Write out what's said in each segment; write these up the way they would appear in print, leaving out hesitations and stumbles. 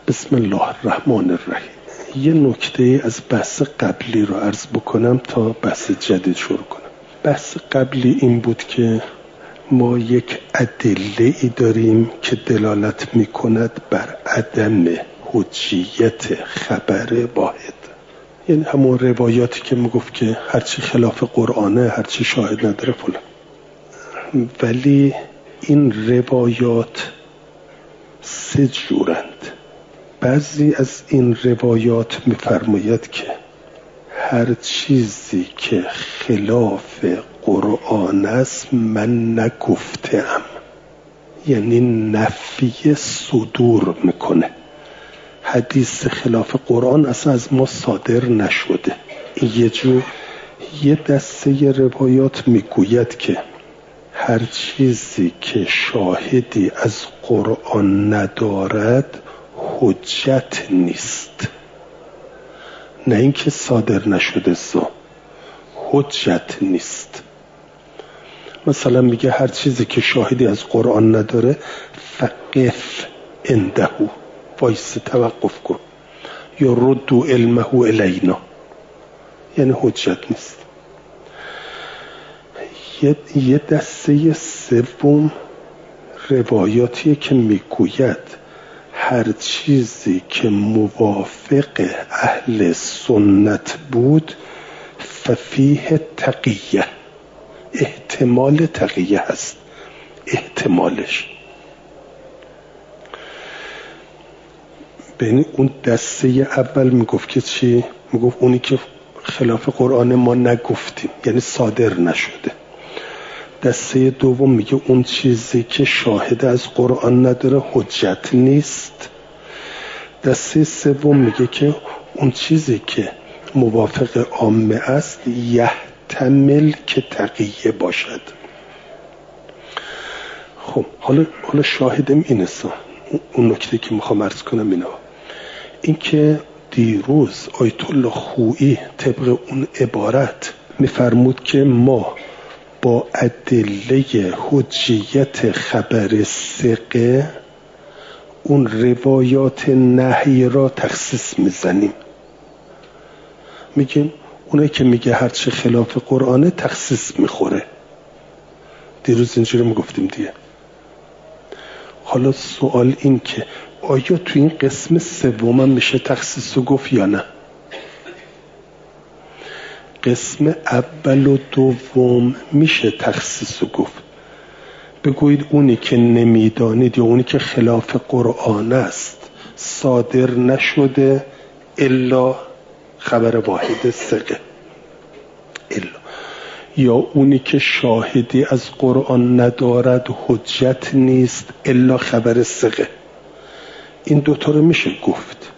بسم الله الرحمن الرحیم. یه نکته از بحث قبلی رو عرض بکنم تا بحث جدید شروع کنم. بحث قبلی این بود که ما یک ادله‌ای داریم که دلالت می‌کند بر عدم حجیت خبر واحد، یعنی همون روایاتی که میگفت که هرچی خلاف قرآنه، هرچی شاهد نداره فلان. ولی این روایات سه جورند. بعضی از این روایات میفرماید که هر چیزی که خلاف قرآن است من نگفتم، یعنی نفی صدور میکنه. حدیث خلاف قرآن اصلا از ما صادر نشده. یه دسته روایات میگوید که هر چیزی که شاهدی از قرآن ندارد حجت نیست، نه اینکه صادر نشده حجت نیست. مثلا میگه هر چیزی که شاهدی از قرآن نداره فقف عنده، وایس توقف کن، یا ردو علمه الینا، یعنی حجت نیست. یه دسته سوم روایاتیه که میگوید هر چیزی که موافق اهل سنت بود ففیه تقیه، احتمال تقیه هست، احتمالش. بین اون دسته اول میگفت که چی؟ میگفت اونی که خلاف قرآن ما نگفتیم، یعنی صادر نشده. دسته دوم میگه اون چیزی که شاهد از قرآن نداره حجت نیست. دسته سوم میگه که اون چیزی که موافق عامه است یحتمل که تقیه باشد. خب حالا شاهدم اینه. اون نکته که میخوام عرض کنم این که دیروز آیت الله خویی طبق اون عبارت میفرمود که ما با ادله حجیت خبر ثقه اون روایات نهی را تخصیص میزنیم. میگیم اونه که میگه هرچی خلاف قرآنه تخصیص میخوره. دیروز اینجوری میگفتیم دیگه. حالا سوال این که آیا تو این قسم سوم هم میشه تخصیص گفت یا نه؟ قسم اول و دوم میشه تخصیص گفت. بگویید اونی که نمیدانید یا اونی که خلاف قرآن است صادر نشده الا خبر واحد ثقه، الا، یا اونی که شاهدی از قرآن ندارد حجت نیست الا خبر ثقه. این دوتا رو میشه گفت.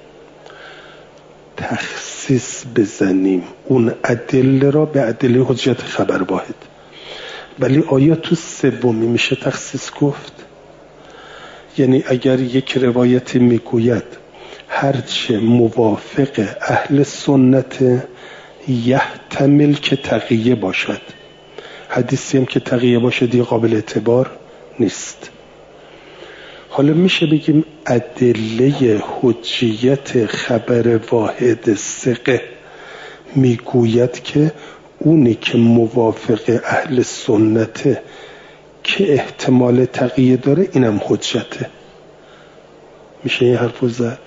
تخصیص بزنیم اون ادله را به ادله حجت خبر واحد. ولی آیا تو سومی میشه تخصیص گفت؟ یعنی اگر یک روایتی میگوید هرچه موافق اهل سنت یحتمل که تقیه باشد، حدیثی هم که تقیه باشه دیگه قابل اعتبار نیست. حالا میشه بگیم ادله حجیت خبر واحد ثقه میگوید که اونی که موافق اهل سنته که احتمال تقیه داره اینم حجته. میشه این حرف رو زد.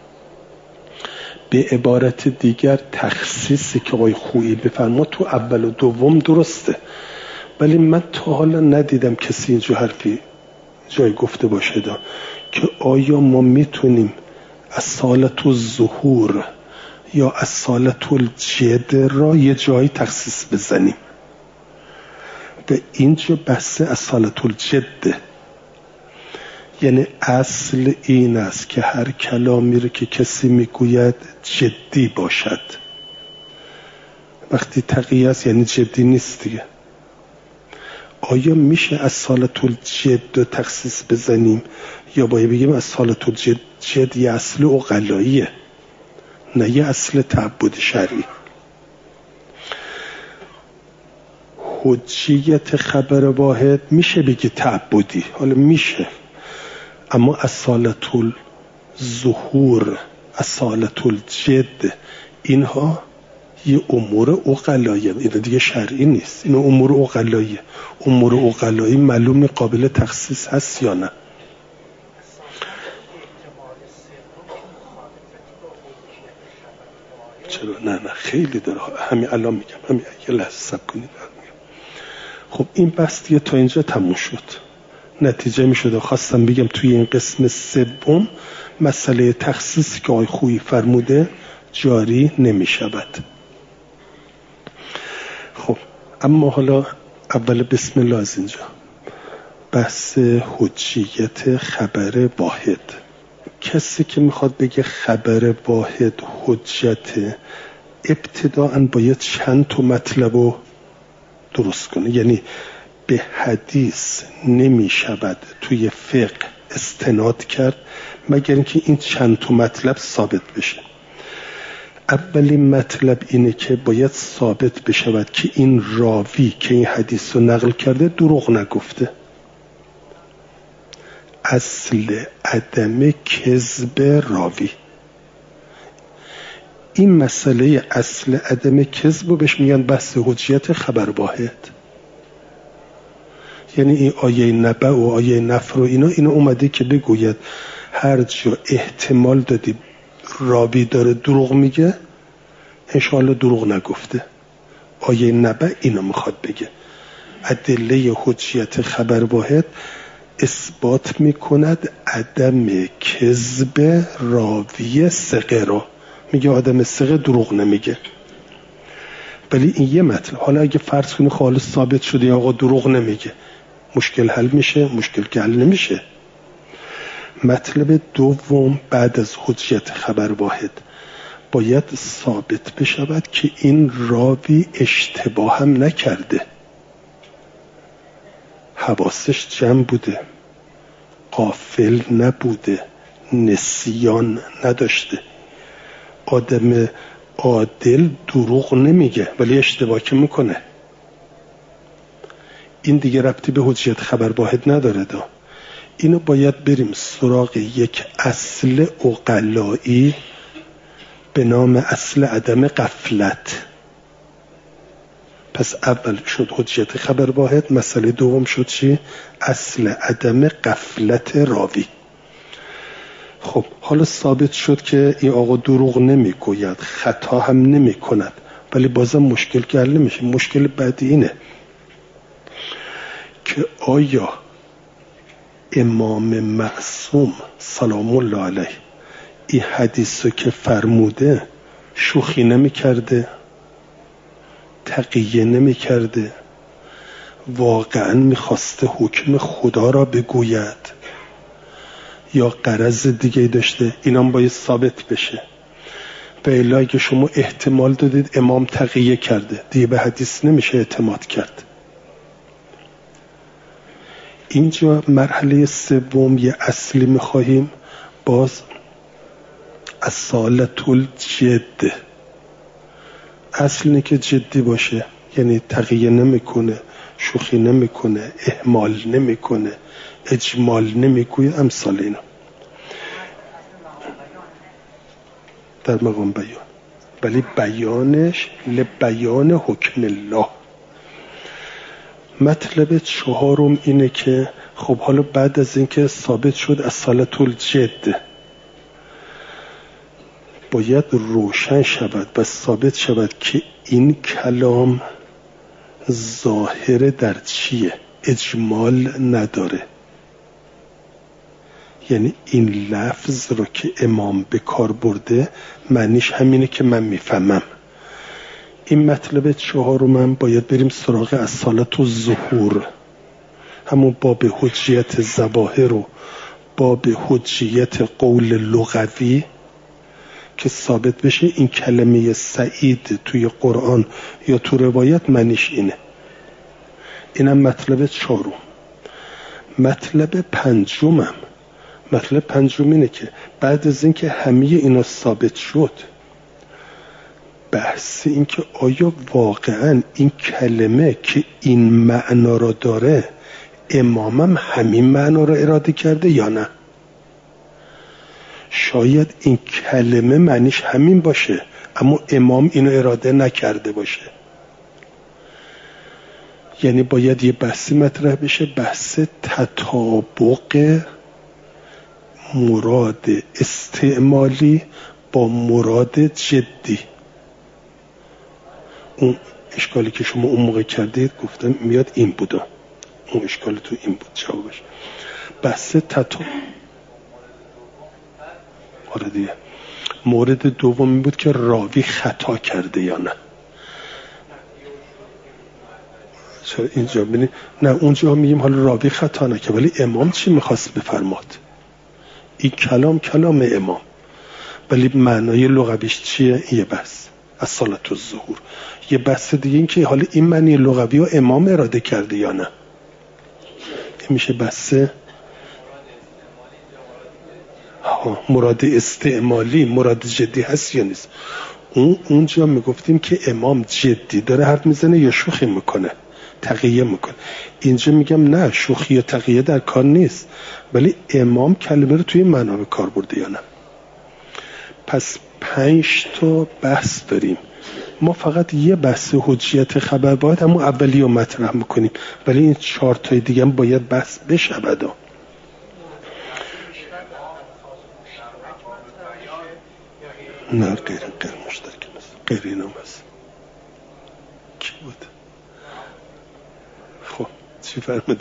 به عبارت دیگر تخصیصی که آقای خویی بفرماد تو اول و دوم درسته، ولی من تا حالا ندیدم کسی اینجا حرفی جای گفته باشه که آیا ما میتونیم اصالت الظهور یا اصالت الجد را یه جایی تخصیص بزنیم. و اینجا بحث اصالت الجد، یعنی اصل این است که هر کلامی رو که کسی میگوید جدی باشد. وقتی تقیه است یعنی جدی نیست دیگه. آیا میشه اصالت الجد رو تخصیص بزنیم یا باید بگیم اصالت الجد یه اصل عقلاییه، نه یه اصل تعبد شرعی؟ حجیت خبر واحد میشه بگی تعبدی، حالا میشه، اما اصالت ظهور، اصالت الجد، اینها یه امور عقلاییه، اینا دیگه شرعی نیست، اینا امور عقلاییه. امور عقلایی معلوم قابل تخصیص هست یا نه؟ چرا؟ نه خیلی داره، همین الان میگم، همین یه لحظه صبر کنید. خب این بحث دیگه تا اینجا تموم شد. نتیجه میشد خواستم بگم توی این قسم سوم مسئله تخصیصی که آقای خویی فرموده جاری نمیشود. خب اما حالا اول بسم الله از اینجا بحث حجیت خبر واحد. کسی که میخواد بگه خبر واحد حجت، ابتداءً باید چند تا مطلب رو درست کنه. یعنی به حدیث نمیشود توی فقه استناد کرد مگر اینکه این چند تا مطلب ثابت بشه. اولین مطلب اینه که باید ثابت بشود که این راوی که این حدیث رو نقل کرده دروغ نگفته. اصل عدم کذب راوی، این مسئله اصل عدم کذب رو بهش میگن بحث حجیت خبر واحد. یعنی این آیه نبع و آیه نفر و اینا اومده که بگوید هر جا احتمال دادی راوی داره دروغ میگه، انشاءالله دروغ نگفته. آیه نبع اینو میخواد بگه. ادله حجیت خبر واحد اثبات میکند عدم کذب راوی ثقه را. میگه آدم ثقه دروغ نمیگه. ولی این یه مطلب. حالا اگه فرض کنی خالص ثابت شده آقا دروغ نمیگه، مشکل حل میشه؟ مشکل که حل نمیشه. مطلب دوم بعد از حجیت خبر واحد باید ثابت بشود که این راوی اشتباه هم نکرده، حواسش جمع بوده، غافل نبوده، نسیان نداشته. آدم عادل دروغ نمیگه ولی اشتباه که میکنه. این دیگه ربطی به حجیت خبر واحد نداره. اینو باید بریم سراغ یک اصل عقلایی به نام اصل عدم غفلت. پس اول شد حجیت خبر واحد، مسئله دوم شد چی؟ اصل عدم غفلت راوی. خب حالا ثابت شد که این آقا دروغ نمیگوید، خطا هم نمی کند، ولی بازم مشکل که حل نمیشه. مشکل بعدی اینه که آیا امام معصوم سلام الله علیه این حدیثو که فرموده شوخی نمی کرده، تقیه نمی کرده، واقعا میخواسته حکم خدا را بگوید یا غرض دیگه داشته؟ اینام باید ثابت بشه. و الا اگه شما احتمال دادید امام تقیه کرده، دیگه به حدیث نمیشه اعتماد کرد. اینجا مرحله سوم یه اصلی میخواهیم، باز اصالت الجد. اصل اینه که جدی باشه، یعنی تقیه نمیکنه، شوخی نمیکنه، اهمال نمیکنه، اجمال نمیگوید، امثال اینا. در مقام بیان، ولی بیانش لبیان حکم الله. مطلب چهارم اینه که خب حالا بعد از اینکه ثابت شد اصالت الجد، باید روشن شود و ثابت شود که این کلام ظاهر در چیه؟ اجمال نداره. یعنی این لفظ رو که امام به کار برده معنیش همینه که من میفهمم. این مطلب چهارم هم باید بریم سراغ اصالت و ظهور، همون باب حجیت ظواهر و باب حجیت قول لغوی که ثابت بشه این کلمه سعید توی قرآن یا تو روایت معنیش اینه. اینم مطلب چهارم. مطلب پنجمم، مطلب پنجم اینه که بعد از اینکه همه اینا ثابت شد، بحث این که آیا واقعا این کلمه که این معنا را داره امامم همین معنا را اراده کرده یا نه. شاید این کلمه معنیش همین باشه اما امام اینو اراده نکرده باشه. یعنی باید یه بحثی مطرح بشه، بحث تطابق مراد استعمالی با مراد جدی. اون اشکالی که شما اون موقع کردید گفتم میاد این بوده، اون اشکال تو این بود جوابش. بحث آره دیگه. مورد دوم این بود که راوی خطا کرده یا نه. چرا اینجا ببینید نه اونجا میگیم حالا راوی خطا نکرد ولی امام چی میخواست بفرماد؟ این کلام امام ولی معنای لغویش چیه؟ یه بحث از صلات الظهور. یه بحث دیگه این که حالا این معنی لغوی و امام اراده کرده یا نه. این میشه بحث مراد استعمالی، مراد جدی هست یا نیست. اونجا میگفتیم که امام جدی داره حرف میزنه یا شوخی میکنه، تقیه میکنه. اینجا میگم نه، شوخی یا تقیه در کار نیست ولی امام کلمه رو توی معنا به کار برده یا نه. پس 5 تا بحث داریم. ما فقط یه بحث حجیت خبر باید همون اولی رو مطرح میکنیم ولی این 4 تای دیگه هم باید بحث بشه بعدا. نه غیر مشترک است، غیر اینام هست. کی بود؟ خب چی فرمودی؟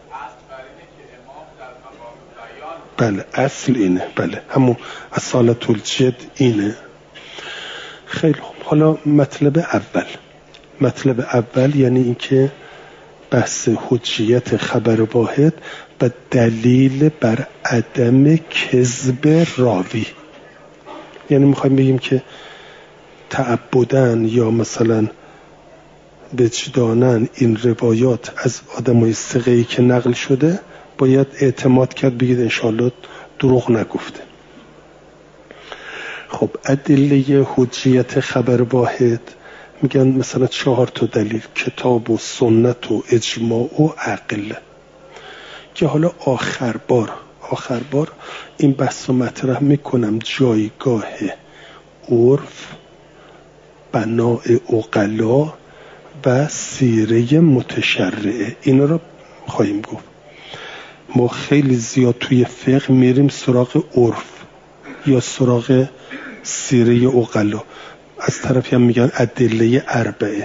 بله اصل اینه، بله همون اصالت الجد اینه. خیلی خوب. حالا مطلب اول یعنی اینکه بحث حجیت خبر واحد و دلیل بر عدم کذب راوی. یعنی میخوایم بگیم که تعبدن یا مثلا وجدانن این روایات از آدمای ثقه‌ای که نقل شده باید اعتماد کرد، بگید انشاءالله دروغ نگفته. خب ادله حجیت خبر واحد میگن مثلا 4 تا دلیل، کتاب و سنت و اجماع و عقل. که حالا آخر بار این بحث رو مطرح میکنم، جایگاه عرف، بناء عقلا و سیره متشرعه اینا رو خواهیم گفت. ما خیلی زیاد توی فقه میریم سراغ عرف یا سراغ سیره عقلا، از طرفی هم میگن ادله اربعه.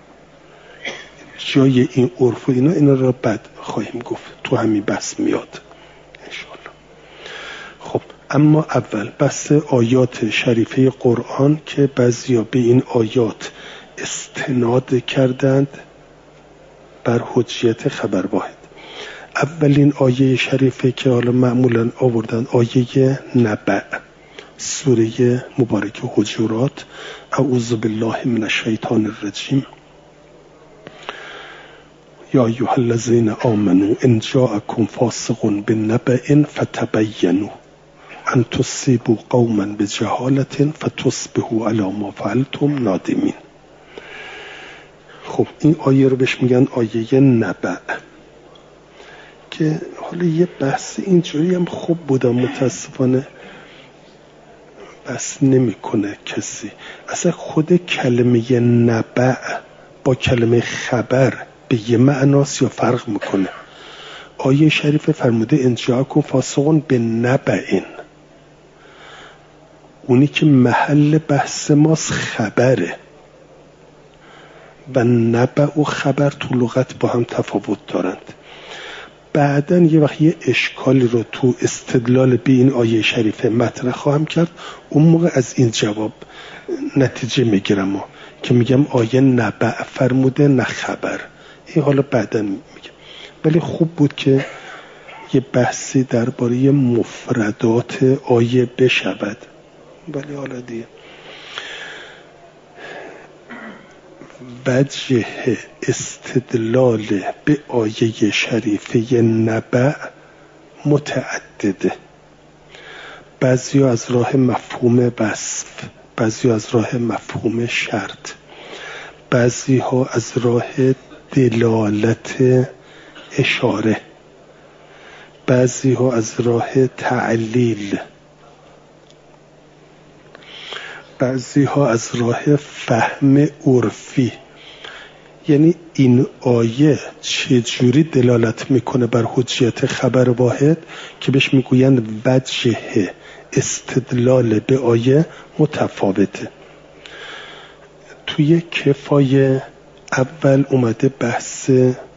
جای این عرف و اینا رو بعد خواهیم گفت، تو همین بحث میاد انشاءالله. خب اما اول بحث آیات شریفه قرآن که بعضیا به این آیات استناد کردند بر حجیت خبر واحد. اولین آیه شریفه که حالا معمولا آوردن آیه نبع، سوره مبارک حجرات. اعوذ بالله من الشیطان الرجیم. یا ایها الذین آمنوا ان جاءکم فاسق بنبأ فتبینوا ان تصیبوا قوما بجهالة فتصبحوا علی ما فعلتم نادمین. خب این آیه رو بهش میگن آیه نبع که حالا یه بحث اینجوری هم خوب بودم، متاسفانه بحث نمیکنه کسی. اصلا خود کلمه نبع با کلمه خبر به یه معناست یا فرق میکنه؟ آیه شریف فرموده ان جاءکم فاسق بنبأ، اونی که محل بحث ماست خبره و نبع و خبر تو لغت با هم تفاوت دارند. بعدن یه وقت یه اشکالی رو تو استدلال به این آیه شریفه مطرح خواهم کرد، اون موقع از این جواب نتیجه میگیرم که میگم آیه نبع فرموده نه خبر. این حالا بعدن میگم، ولی خوب بود که یه بحثی درباره مفردات آیه بشود. ولی حالا دیگه وجه استدلال به آیه شریفه نبع متعدده. بعضی از راه مفهوم وصف، بعضی از راه مفهوم شرط، بعضی ها از راه دلالت اشاره، بعضی ها از راه تعلیل بعضی ها از راه فهم عرفی، یعنی این آیه چجوری دلالت میکنه بر حجیت خبر واحد که بهش میگویند وجه استدلال به آیه متفاوته. توی کفایه اول اومده بحث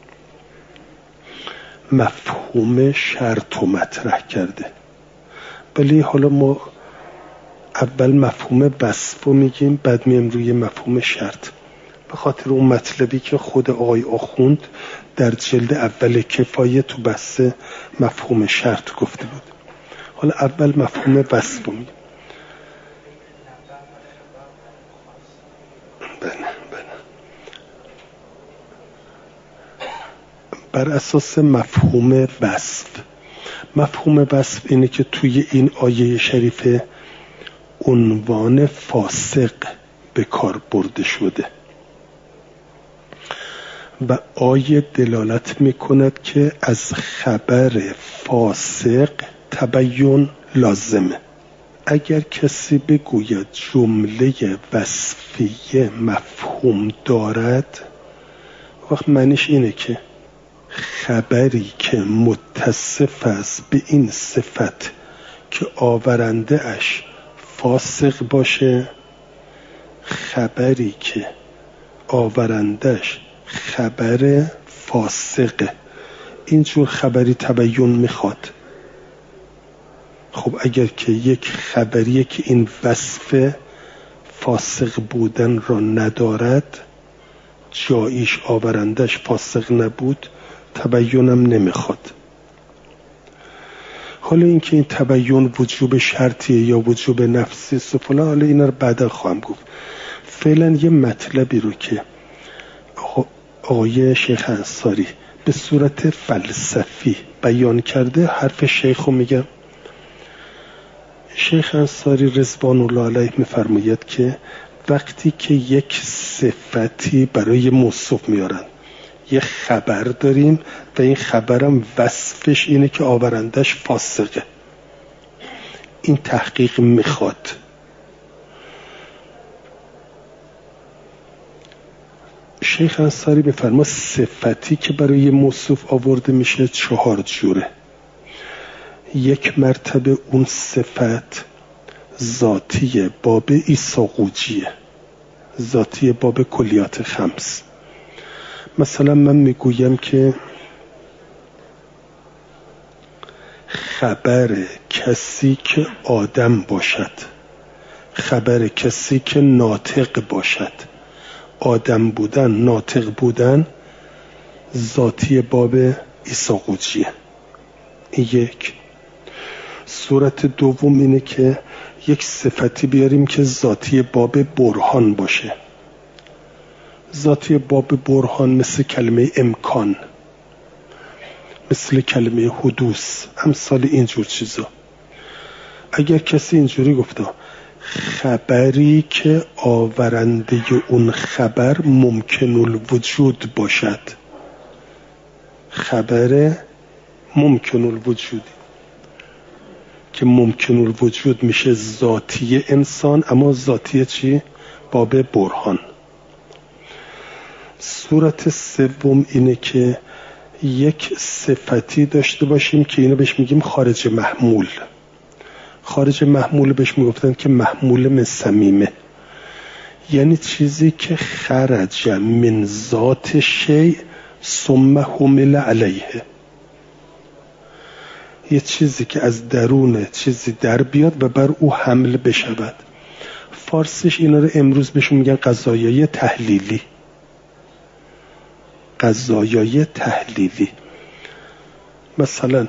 مفهوم شرط رو مطرح کرده، ولی حالا ما اول مفهوم وصف رو میگیم، بعد میم روی مفهوم شرط، به خاطر اون مطلبی که خود آقای آخوند در جلد اول کفایه تو بحث مفهوم شرط گفته بود. حالا اول مفهوم وصف رو میگیم. بر اساس مفهوم وصف اینه که توی این آیه شریفه عنوان فاسق به کار برده شده و آیه دلالت میکند که از خبر فاسق تبیین لازمه. اگر کسی بگوید جمله وصفیه مفهوم دارد، وقت معنیش اینه که خبری که متصف است به این صفت که آورنده اش فاسق باشه، خبری که آورندش خبر فاسقه، اینجور خبری تبیین میخواد. خب اگر که یک خبریه که این وصف فاسق بودن را ندارد، جاییش آورندش فاسق نبود، تبیینم نمیخواد. حالا اینکه این تبیین وجوب شرطیه یا وجوب نفسی است و فلان، حالا اینا رو بعدا خواهم گفت. فعلا یه مطلبی رو که آقای شیخ انصاری به صورت فلسفی بیان کرده، حرف شیخ رو میگم. شیخ انصاری رضوان الله علیه میفرماید که وقتی که یک صفتی برای موصوف میارن، یه خبر داریم و این خبرم وصفش اینه که آورندش فاسقه، این تحقیق میخواد. شیخ انصاری بفرما صفتی که برای موصوف آورده میشه 4 جوره. یک مرتبه اون صفت ذاتی باب ایساقوجیه، ذاتی باب کلیات خمس. مثلا من میگویم که خبر کسی که آدم باشد، خبر کسی که ناطق باشد، آدم بودن ناطق بودن ذاتی باب ایساقوجیه. یک. صورت دوم اینه که یک صفتی بیاریم که ذاتی باب برهان باشه. ذاتی باب برهان مثل کلمه امکان، مثل کلمه حدوث، امثال اینجور چیزا. اگر کسی اینجوری گفته خبری که آورنده اون خبر ممکن الوجود باشد، خبر ممکن الوجودی که ممکن الوجود میشه ذاتی انسان، اما ذاتی چی؟ باب برهان. صورت سوم اینه که یک صفتی داشته باشیم که اینو بهش میگیم خارج محمول. خارج محمول بهش میگفتن که محمول من صمیمه، یعنی چیزی که خرج من ذات شیء ثم حمل علیه، یه چیزی که از درون چیزی در بیاد و بر او حمل بشود. فارسیش اینا رو امروز بهشون میگن قضایای تحلیلی. قضایای تحلیلی. مثلا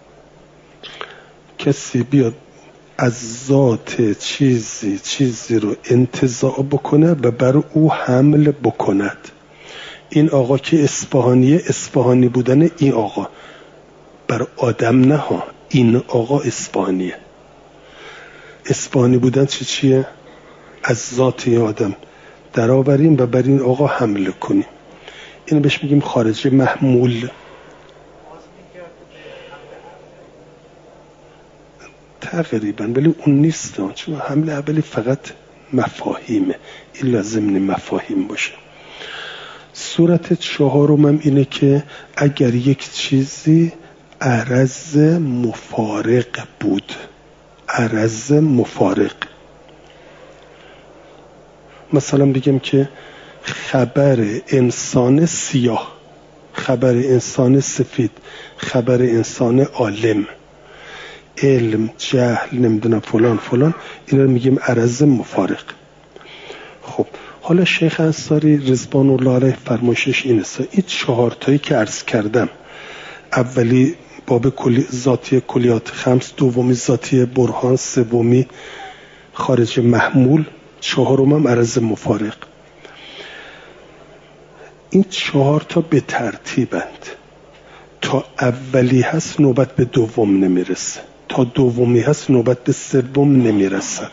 کسی بیاد از ذات چیزی رو انتزاع بکنه و بر او حمل بکند. این آقا که اصفهانی بودن این آقا بر آدم نه ها، این آقا اصفهانیه. اصفهانی بودن چیه؟ از ذات آدم در آوریم و بر این آقا حمله کنیم. اینو بهش میگیم خارج محمول. تقریبا، ولی اون نیست، چون حمله اولی فقط مفاهیمه، این لازم نی مفاهیم باشه. صورت چهارم اینه که اگر یک چیزی عرض مفارق بود، عرض مفارق، مثلا بگم که خبر انسان سیاه، خبر انسان سفید، خبر انسان عالم، علم، جهل، نمیدونم فلان فلان، اینا رو میگیم عرض مفارق. خب حالا شیخ انصاری رضوان الله علیه فرمایشش اینه، این 4 تایی که عرض کردم، اولی باب ذاتی کلیات خمس، دومی ذاتی برهان، سومی خارج محمول، 4م هم عرض مفارق. این 4 تا به ترتیبند، تا اولی هست نوبت به دوم نمیرسه، تا دومی هست نوبت به سوم نمیرسد.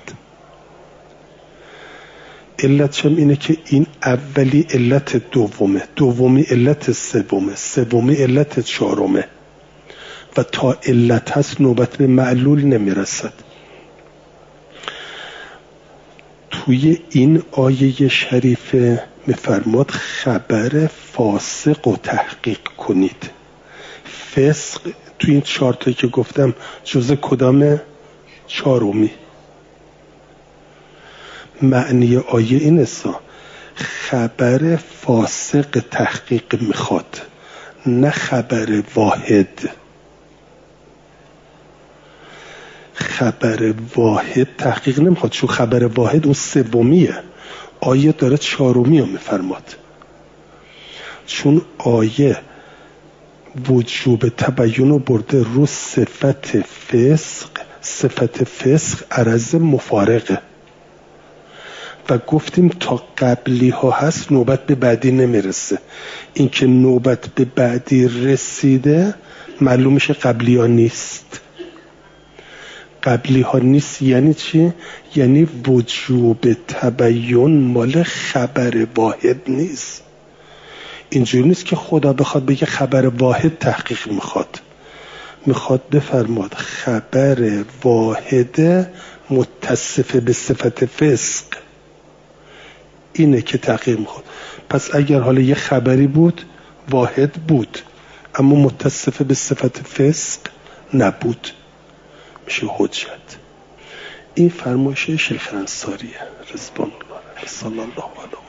علتش هم اینه که این اولی علت دومه، دومی علت سومه، سومی علت 4مه و تا علت هست نوبت به معلول نمیرسد. توی این آیه شریفه میفرماد خبر فاسق و تحقیق کنید. فسق توی این 4 تایی که گفتم جزء کدام 4می؟ معنی آیه این است خبر فاسق تحقیق میخواد، نه خبر واحد. خبر واحد تحقیق نمیخواد، چون خبر واحد اون سومیه، آیه داره 4می رو میفرماد. چون آیه وجوب تبیین رو برده رو صفت فسق، صفت فسق عرض مفارقه و گفتیم تا قبلی ها هست نوبت به بعدی نمیرسه. این که نوبت به بعدی رسیده معلوم میشه قبلی ها نیست. قبلی ها نیست یعنی چی؟ یعنی وجوب تبیین مال خبر واحد نیست. اینجوری نیست که خدا بخواد بگه خبر واحد تحقیق میخواد بفرماد خبر واحد متصف به صفت فسق، اینه که تحقیق میخواد. پس اگر حالا یه خبری بود واحد بود اما متصف به صفت فسق نبود، میشه حجت. این فرمایش شیخ انصاریه رضوان الله علیه. صلی الله علیه.